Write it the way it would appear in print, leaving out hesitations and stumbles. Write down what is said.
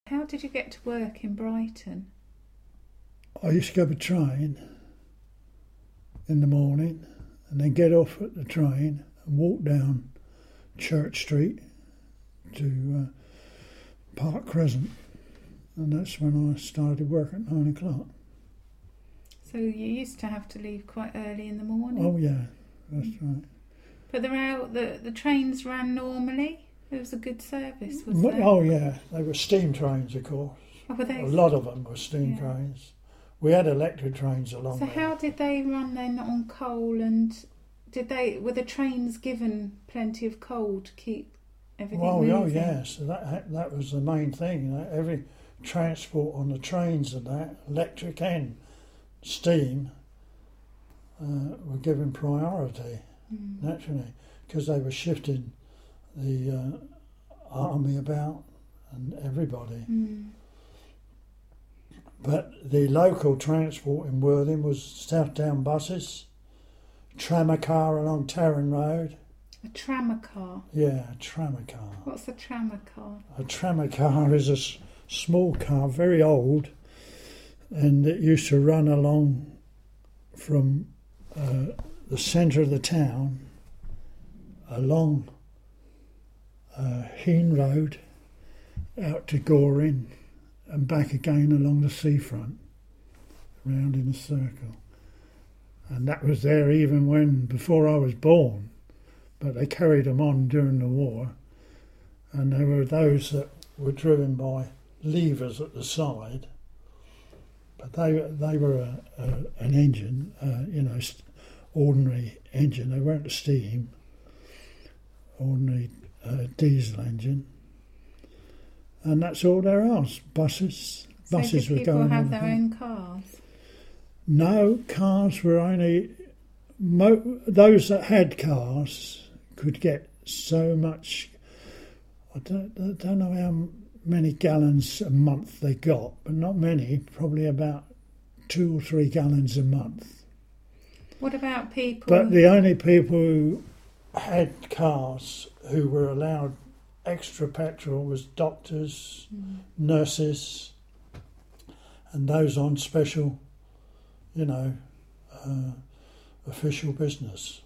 How did you get to work in Brighton? I used to go by train in the morning and then get off at the train and walk down Church Street to Park Crescent, and that's when I started work at 9 o'clock. So you used to have to leave quite early in the morning? Oh yeah, that's right. But the trains ran normally? It was a good service, was there? Oh yeah, they were steam trains, of course. Oh, were they? A lot of them were steam trains. We had electric trains along So there. how did they run then on coal, and were the trains given plenty of coal to keep everything moving? Oh yes, that was the main thing. You know, every transport on the trains and that, electric and steam, were given priority, naturally, because they were shifting the army about and everybody. But the local transport in Worthing was Southdown buses, tramcar along Tarrant Road. A tramcar? Yeah, a tramcar. What's a tramcar? A tramcar is a small car, very old, and it used to run along from the centre of the town, along Heen Road, out to Goring, and back again along the seafront, round in a circle. And that was there even before I was born, but they carried them on during the war, and there were those that were driven by levers at the side, but they were an engine, ordinary engine. They weren't a steam, ordinary diesel engine. And that's all there was. Buses So were did going. people have their own cars? No, cars were only those that had cars could get so much. I don't know how many gallons a month they got, but not many. Probably about 2 or 3 gallons a month. What about people? But the only people who had cars who were allowed extra petrol was doctors, nurses, and those on special, official business.